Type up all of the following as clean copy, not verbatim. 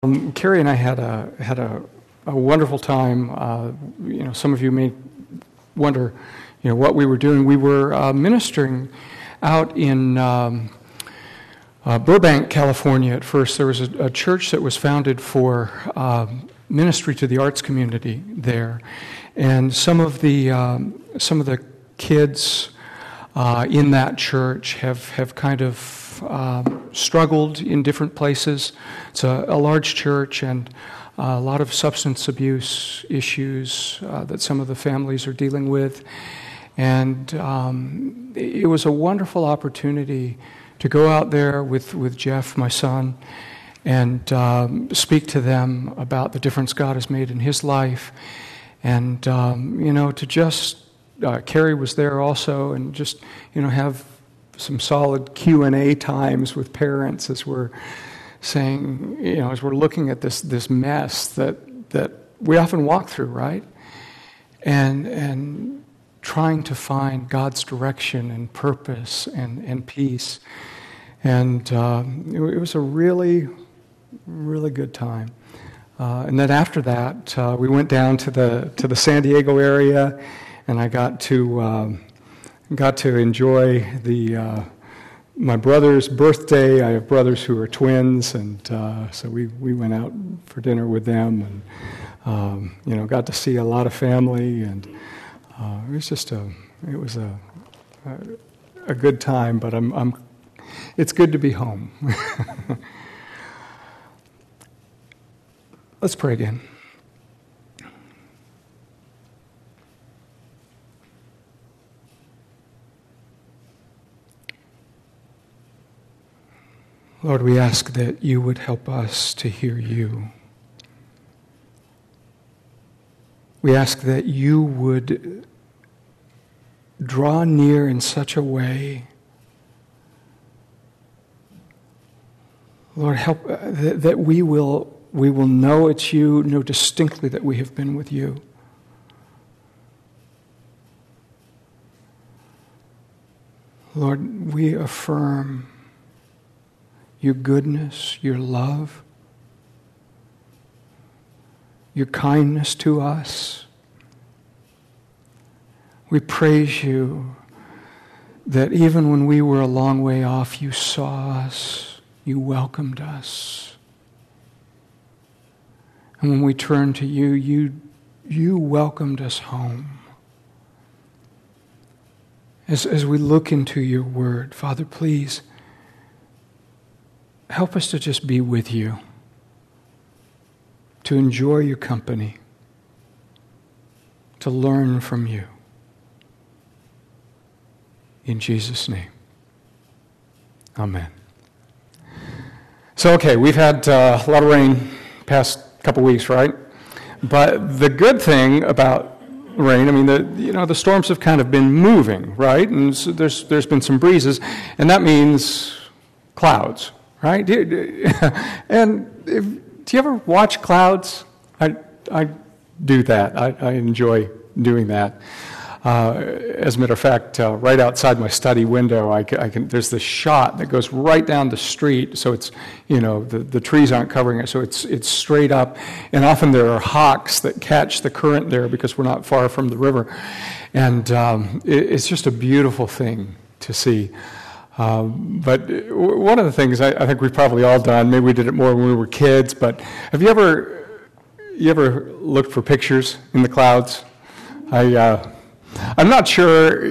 Carrie and I had a wonderful time. Some of you may wonder, what we were doing. We were ministering out in Burbank, California. At first, there was a church that was founded for ministry to the arts community there, and some of the kids in that church have kind of struggled in different places. It's a large church, and a lot of substance abuse issues that some of the families are dealing with. And it was a wonderful opportunity to go out there with Jeff, my son, and speak to them about the difference God has made in his life. And, to just, Carrie was there also, and just, have some solid Q&A times with parents as we're saying, as we're looking at this mess that we often walk through, right? And trying to find God's direction and purpose and peace. And it was a really, really good time. And then after that, we went down to the San Diego area, and I got to enjoy my brother's birthday. I have brothers who are twins, and so we went out for dinner with them, and got to see a lot of family, and it was just a good time. But it's good to be home. Let's pray again. Lord, we ask that you would help us to hear you. We ask that you would draw near in such a way, Lord, help that we will know it's you, know distinctly that we have been with you. Lord, we affirm your goodness, your love, your kindness to us. We praise you that even when we were a long way off, you saw us, you welcomed us. And when we turned to you, you welcomed us home. As we look into your word, Father, please help us to just be with you, to enjoy your company, to learn from you. In Jesus' name, amen. So, we've had a lot of rain past couple weeks, right? But the good thing about rain, the storms have kind of been moving, right? And so there's been some breezes, and that means clouds. Right? And do you ever watch clouds? I do that. I enjoy doing that. As a matter of fact, right outside my study window, I can. There's this shot that goes right down the street. So it's the trees aren't covering it, so it's straight up. And often there are hawks that catch the current there because we're not far from the river, and it's just a beautiful thing to see. But one of the things I think we've probably all done, maybe we did it more when we were kids, but have you ever looked for pictures in the clouds? I'm not sure,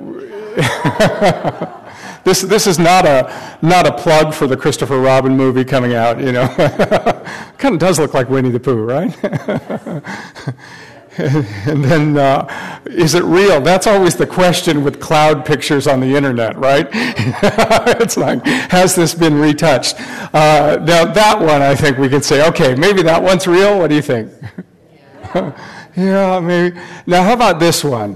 this is not a plug for the Christopher Robin movie coming out, Kind of does look like Winnie the Pooh, right? And then, is it real? That's always the question with cloud pictures on the internet, right? It's like, has this been retouched? Now, that one, I think we can say, okay, maybe that one's real. What do you think? Yeah, maybe. Now, how about this one?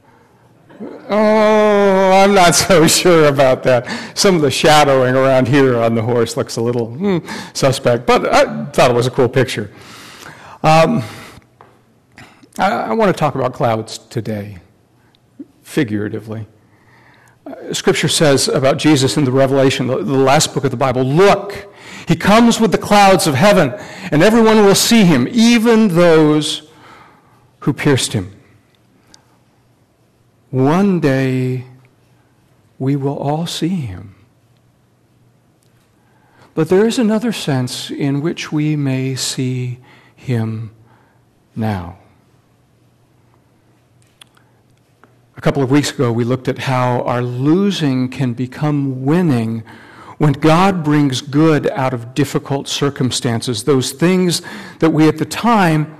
Oh, I'm not so sure about that. Some of the shadowing around here on the horse looks a little suspect, but I thought it was a cool picture. I want to talk about clouds today, figuratively. Scripture says about Jesus in the Revelation, the last book of the Bible, look, He comes with the clouds of heaven, and everyone will see him, even those who pierced him. One day, we will all see him. But there is another sense in which we may see him now. A couple of weeks ago, we looked at how our losing can become winning when God brings good out of difficult circumstances, those things that we at the time,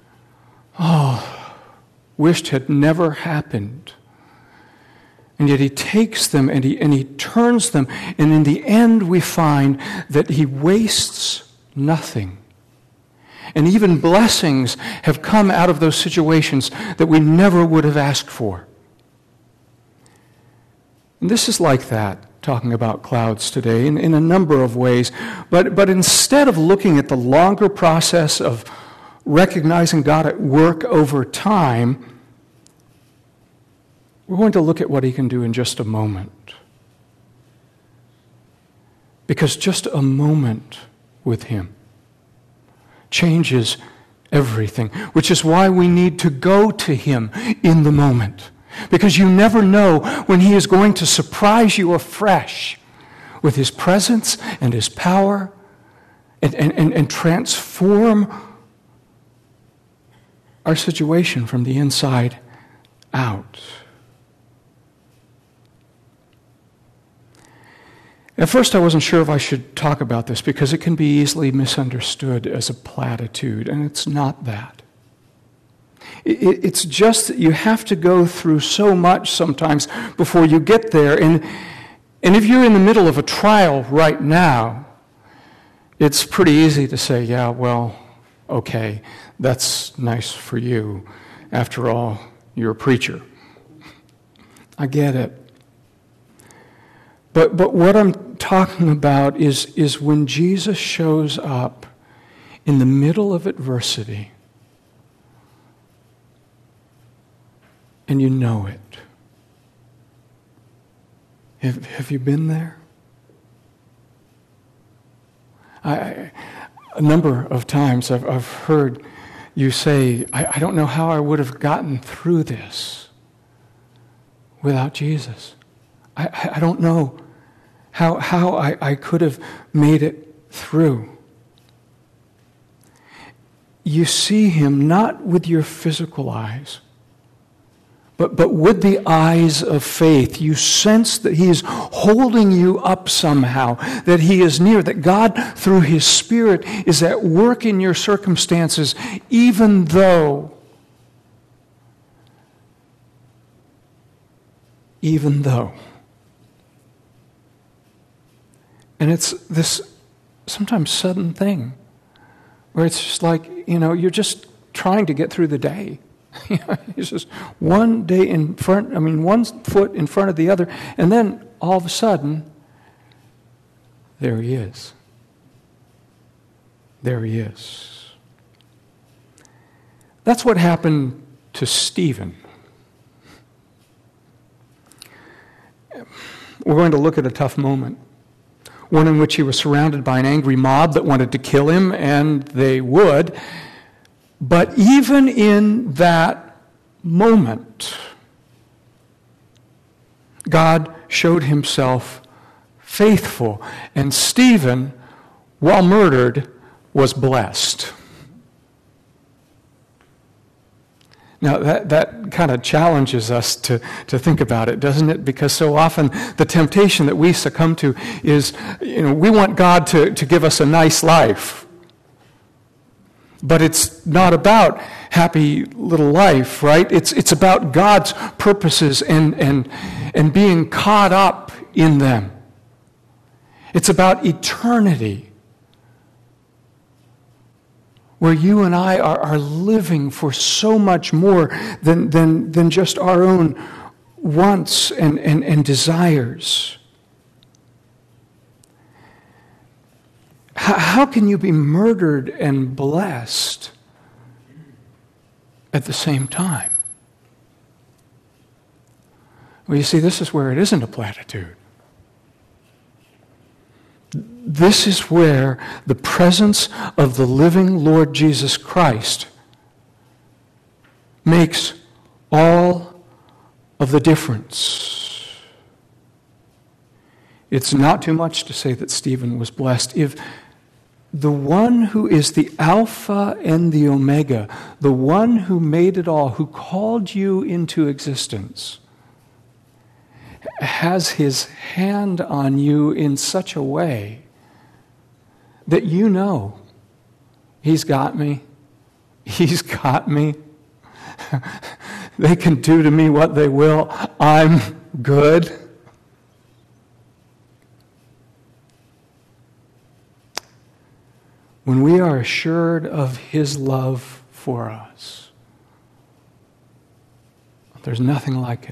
wished had never happened. And yet he takes them and he turns them, and in the end we find that he wastes nothing. And even blessings have come out of those situations that we never would have asked for. And this is like that, talking about clouds today, in a number of ways. But instead of looking at the longer process of recognizing God at work over time, we're going to look at what he can do in just a moment. Because just a moment with him changes everything, which is why we need to go to him in the moment. Because you never know when he is going to surprise you afresh with his presence and his power and transform our situation from the inside out. At first, I wasn't sure if I should talk about this because it can be easily misunderstood as a platitude, and it's not that. It's just that you have to go through so much sometimes before you get there. And if you're in the middle of a trial right now, it's pretty easy to say, yeah, well, okay, that's nice for you. After all, you're a preacher. I get it. But what I'm talking about is when Jesus shows up in the middle of adversity, and you know it. Have you been there? A number of times I've heard you say, I don't know how I would have gotten through this without Jesus. I don't know how I could have made it through. You see him not with your physical eyes, but with the eyes of faith. You sense that he is holding you up somehow, that he is near, that God, through his Spirit, is at work in your circumstances, even though. And it's this sometimes sudden thing where it's just like, you're just trying to get through the day. It's just one day in front, one foot in front of the other, and then all of a sudden, there he is. There he is. That's what happened to Stephen. We're going to look at a tough moment. One in which he was surrounded by an angry mob that wanted to kill him, and they would. But even in that moment, God showed himself faithful. And Stephen, while murdered, was blessed. Now, that kind of challenges us to think about it, doesn't it? Because so often the temptation that we succumb to is, we want God to give us a nice life. But it's not about happy little life, right? It's about God's purposes and being caught up in them. It's about eternity, where you and I are living for so much more than just our own wants and desires. How can you be murdered and blessed at the same time? Well, you see, this is where it isn't a platitude. This is where the presence of the living Lord Jesus Christ makes all of the difference. It's not too much to say that Stephen was blessed. If the one who is the Alpha and the Omega, the one who made it all, who called you into existence, has his hand on you in such a way that you know, he's got me. He's got me. They can do to me what they will. I'm good. When we are assured of his love for us, there's nothing like it.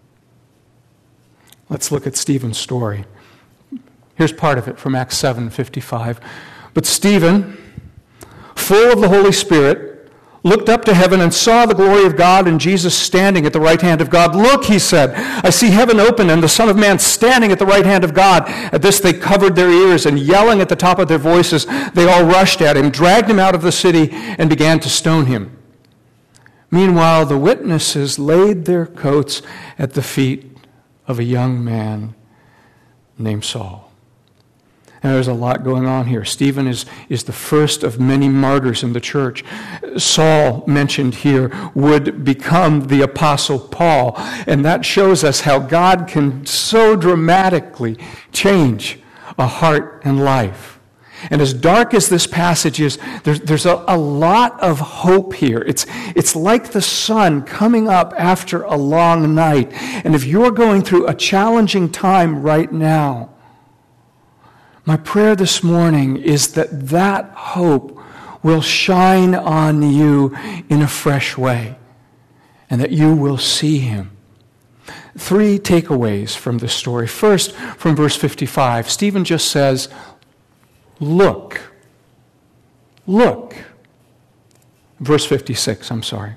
Let's look at Stephen's story. Here's part of it from Acts 7:55. But Stephen, full of the Holy Spirit, looked up to heaven and saw the glory of God and Jesus standing at the right hand of God. Look, he said, I see heaven open and the Son of Man standing at the right hand of God. At this they covered their ears, and yelling at the top of their voices, they all rushed at him, dragged him out of the city, and began to stone him. Meanwhile, the witnesses laid their coats at the feet of a young man named Saul. And there's a lot going on here. Stephen is the first of many martyrs in the church. Saul, mentioned here, would become the Apostle Paul. And that shows us how God can so dramatically change a heart and life. And as dark as this passage is, there's a lot of hope here. It's like the sun coming up after a long night. And if you're going through a challenging time right now, my prayer this morning is that hope will shine on you in a fresh way, and that you will see him. 3 takeaways from this story. First, from verse 55, Stephen just says, look. Look. Verse 56, I'm sorry.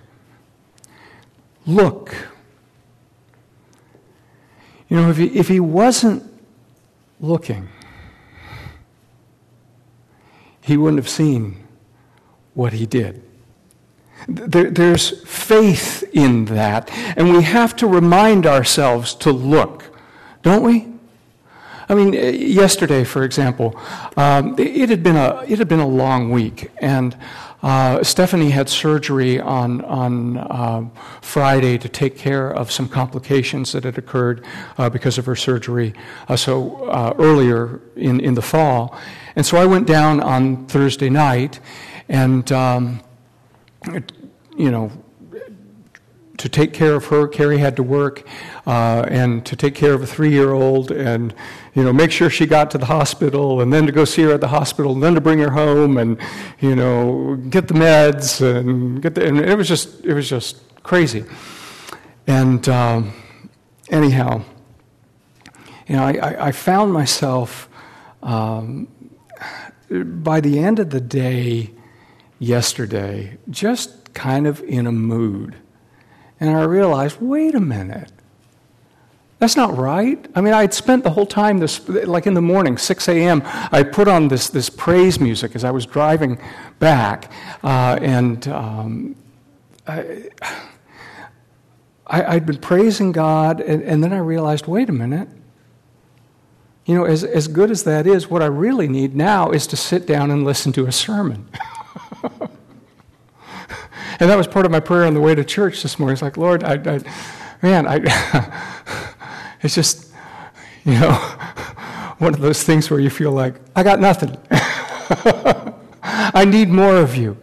Look. You know, if he wasn't looking, he wouldn't have seen what he did. There's faith in that, and we have to remind ourselves to look, don't we? I mean, yesterday, for example, it had been a long week, and Stephanie had surgery on Friday to take care of some complications that had occurred because of her surgery earlier in the fall. And so I went down on Thursday night and, to take care of her. Carrie had to work and to take care of a 3-year-old and, make sure she got to the hospital, and then to go see her at the hospital, and then to bring her home and, get the meds and and it was just crazy. And anyhow, I found myself by the end of the day yesterday just kind of in a mood. And I realized, wait a minute, that's not right. I mean, I'd spent the whole time, like in the morning, 6 a.m., I put on this praise music as I was driving back, I'd been praising God, and then I realized, wait a minute, as good as that is, what I really need now is to sit down and listen to a sermon. And that was part of my prayer on the way to church this morning. It's like, Lord, it's just, one of those things where you feel like, I got nothing. I need more of you.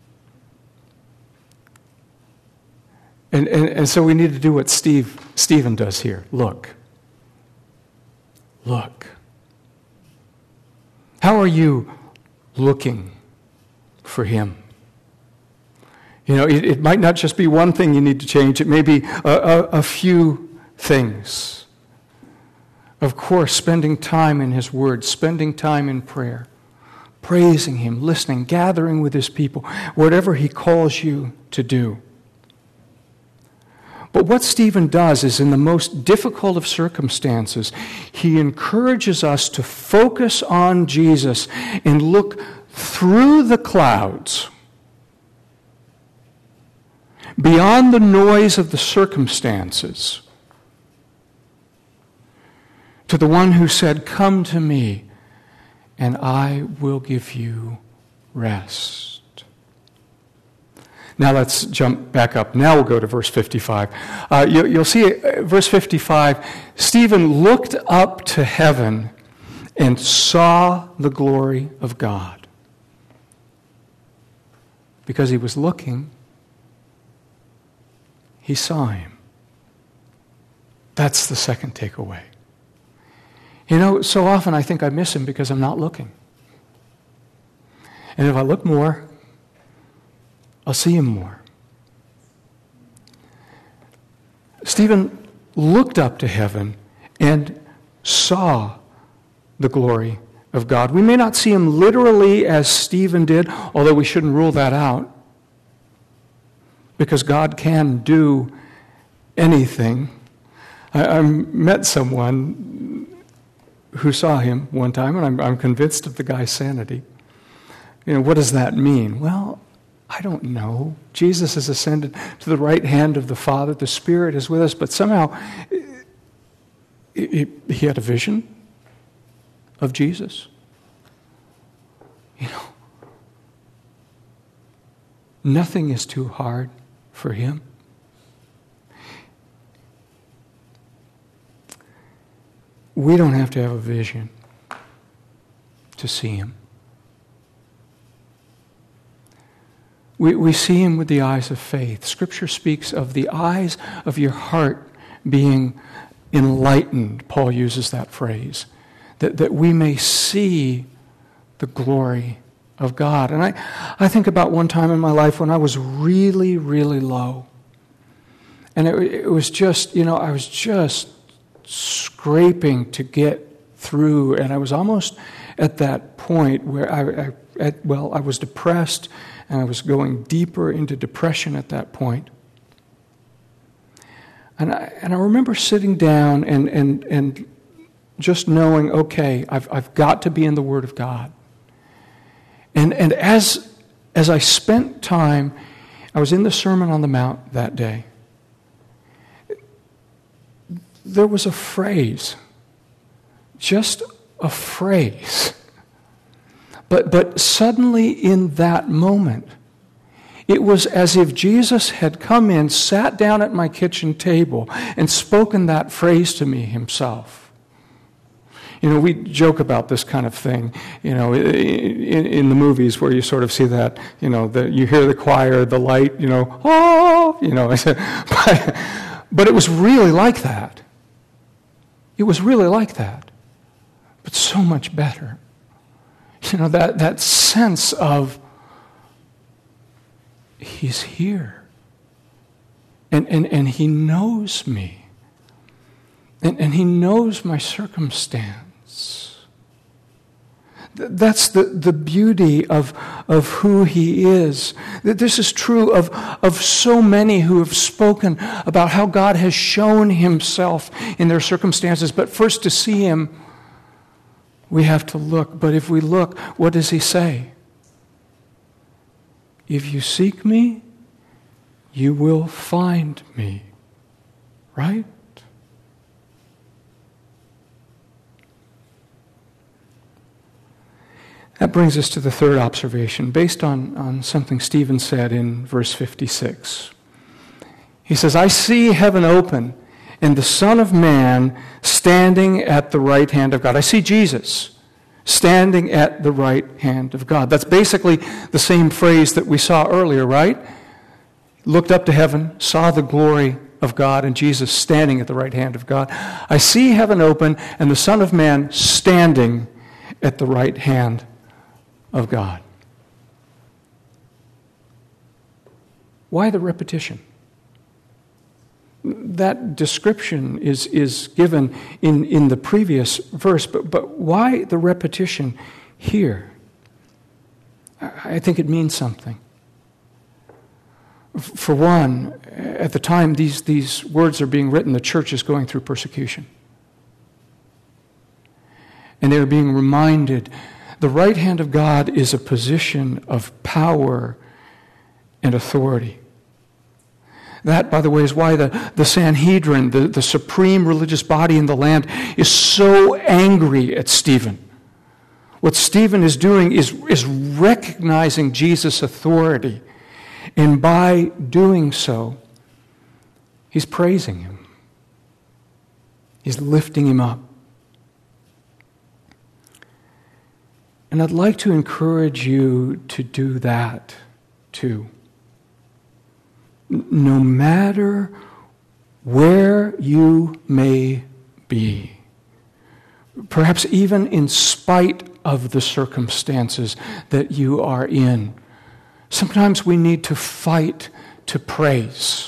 And so we need to do what Stephen does here. Look. Look. How are you looking for him? It might not just be one thing you need to change. It may be a few things. Of course, spending time in his word, spending time in prayer, praising him, listening, gathering with his people, whatever he calls you to do. But what Stephen does is, in the most difficult of circumstances, he encourages us to focus on Jesus and look through the clouds, beyond the noise of the circumstances, to the one who said, "Come to me, and I will give you rest." Now let's jump back up. Now we'll go to verse 55. You'll see verse 55, Stephen looked up to heaven and saw the glory of God. Because he was looking, he saw him. That's the second takeaway. You know, so often I think I miss him because I'm not looking. And if I look more, I'll see him more. Stephen looked up to heaven and saw the glory of God. We may not see him literally as Stephen did, although we shouldn't rule that out, because God can do anything. I met someone who saw him one time, and I'm convinced of the guy's sanity. You know, what does that mean? Well, I don't know. Jesus has ascended to the right hand of the Father. The Spirit is with us, but somehow he had a vision of Jesus. You know, nothing is too hard for him. We don't have to have a vision to see him. We see him with the eyes of faith. Scripture speaks of the eyes of your heart being enlightened. Paul uses that phrase. That we may see the glory of God. And I think about one time in my life when I was really, really low. And it was just, you know, I was just scraping to get through. And I was almost at that point where I was depressed, and I was going deeper into depression at that point. And I remember sitting down and just knowing, okay, I've got to be in the Word of God. And as I spent time, I was in the Sermon on the Mount that day. There was a phrase, just a phrase. But suddenly in that moment, it was as if Jesus had come in, sat down at my kitchen table, and spoken that phrase to me himself. You know, we joke about this kind of thing, you know, in the movies where you sort of see that, you know, you hear the choir, the light, you know, oh, you know. But it was really like that. It was really like that, but so much better. You know, that sense of he's here. And he knows me. And he knows my circumstance. That's the beauty of who he is. This is true of so many who have spoken about how God has shown himself in their circumstances. But first, to see him, we have to look. But if we look, what does he say? If you seek me, you will find me. Right? That brings us to the third observation, based on something Stephen said in verse 56. He says, I see heaven open and the Son of Man standing at the right hand of God. I see Jesus standing at the right hand of God. That's basically the same phrase that we saw earlier, right? Looked up to heaven, saw the glory of God, and Jesus standing at the right hand of God. I see heaven open and the Son of Man standing at the right hand of God. Why the repetition? That description is given in the previous verse, but why the repetition here? I think it means something. For one, at the time these words are being written, the church is going through persecution. And they're being reminded the right hand of God is a position of power and authority. That, by the way, is why the Sanhedrin, the supreme religious body in the land, is so angry at Stephen. What Stephen is doing is recognizing Jesus' authority. And by doing so, he's praising him. He's lifting him up. And I'd like to encourage you to do that too. No matter where you may be, perhaps even in spite of the circumstances that you are in, sometimes we need to fight to praise.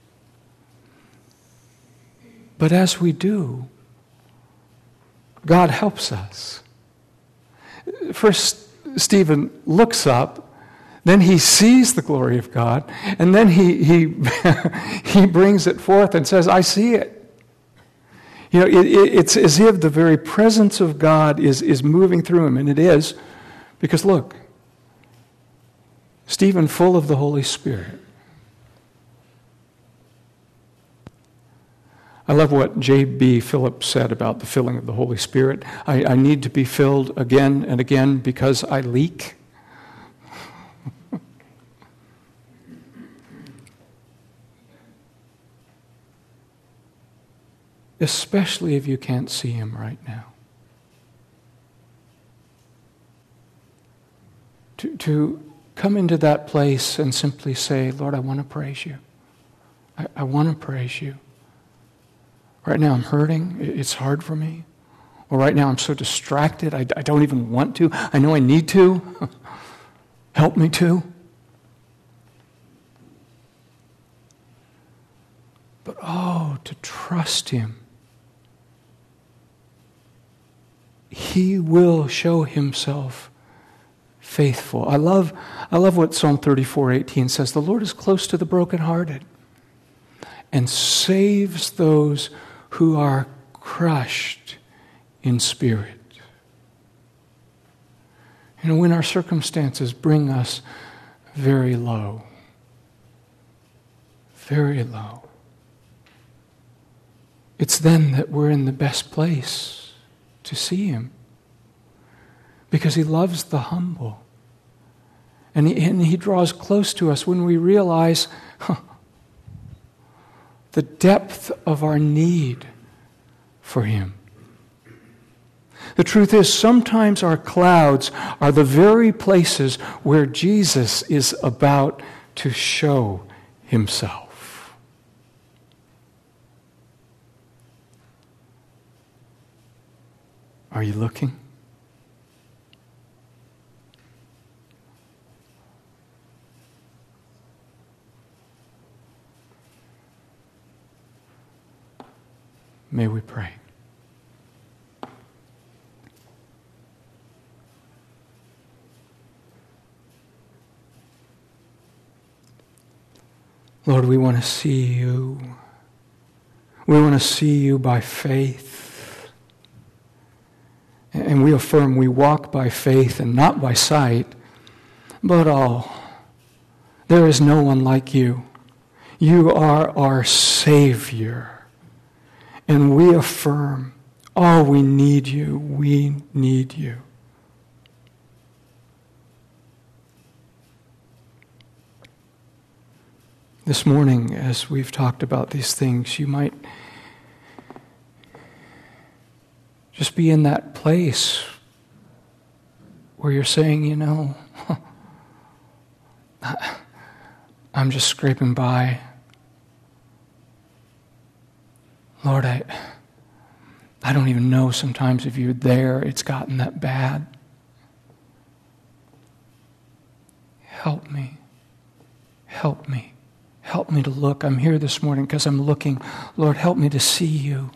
But as we do, God helps us. First, Stephen looks up, then he sees the glory of God, and then he brings it forth and says, I see it. You know, it's as if the very presence of God is moving through him, and it is, because look, Stephen full of the Holy Spirit. I love what J.B. Phillips said about the filling of the Holy Spirit. I need to be filled again and again because I leak. Especially if you can't see him right now. To come into that place and simply say, Lord, I want to praise you. I want to praise you. Right now I'm hurting. It's hard for me. Or right now I'm so distracted. I don't even want to. I know I need to. Help me to. But to trust him. He will show himself faithful. I love what Psalm 34:18 says. The Lord is close to the brokenhearted and saves those who are crushed in spirit. You know, when our circumstances bring us very low, it's then that we're in the best place to see him. Because he loves the humble. And he draws close to us when we realize the depth of our need for him. The truth is, sometimes our clouds are the very places where Jesus is about to show himself. Are you looking? May we pray. Lord, we want to see you. We want to see you by faith. And we affirm we walk by faith and not by sight. But there is no one like you. You are our Savior. And we affirm, we need you. We need you. This morning, as we've talked about these things, you might just be in that place where you're saying, I'm just scraping by. Lord, I don't even know sometimes if you're there. It's gotten that bad. Help me. Help me. Help me to look. I'm here this morning because I'm looking. Lord, help me to see you.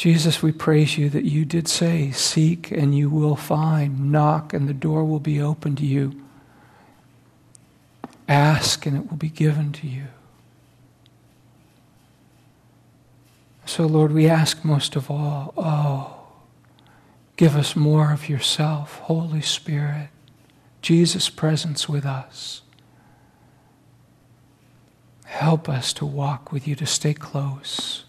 Jesus, we praise you that you did say, seek and you will find, knock and the door will be opened to you. Ask and it will be given to you. So, Lord, we ask most of all, give us more of yourself, Holy Spirit, Jesus' presence with us. Help us to walk with you, to stay close.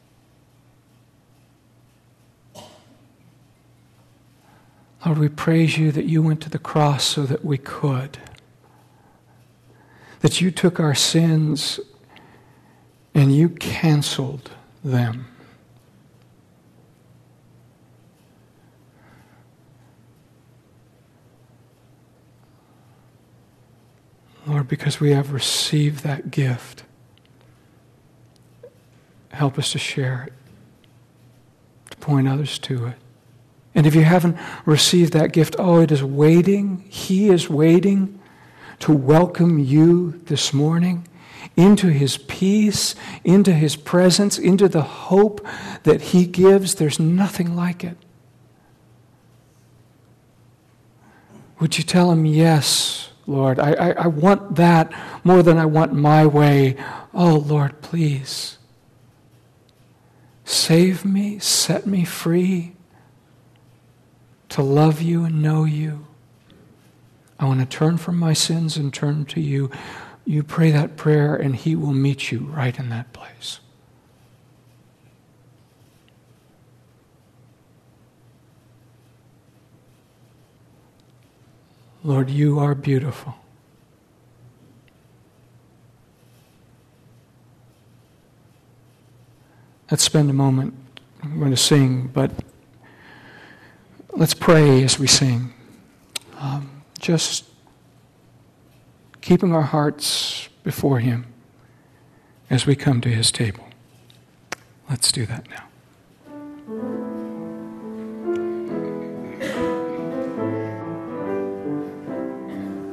Lord, we praise you that you went to the cross so that we could. That you took our sins and you canceled them. Lord, because we have received that gift, help us to share it, to point others to it. And if you haven't received that gift, it is waiting. He is waiting to welcome you this morning into his peace, into his presence, into the hope that he gives. There's nothing like it. Would you tell him, yes, Lord, I want that more than I want my way. Oh, Lord, please. Save me, set me free to love you and know you. I want to turn from my sins and turn to you. You pray that prayer and he will meet you right in that place. Lord, you are beautiful. Let's spend a moment. I'm going to sing, but let's pray as we sing. Just keeping our hearts before him as we come to his table. Let's do that now.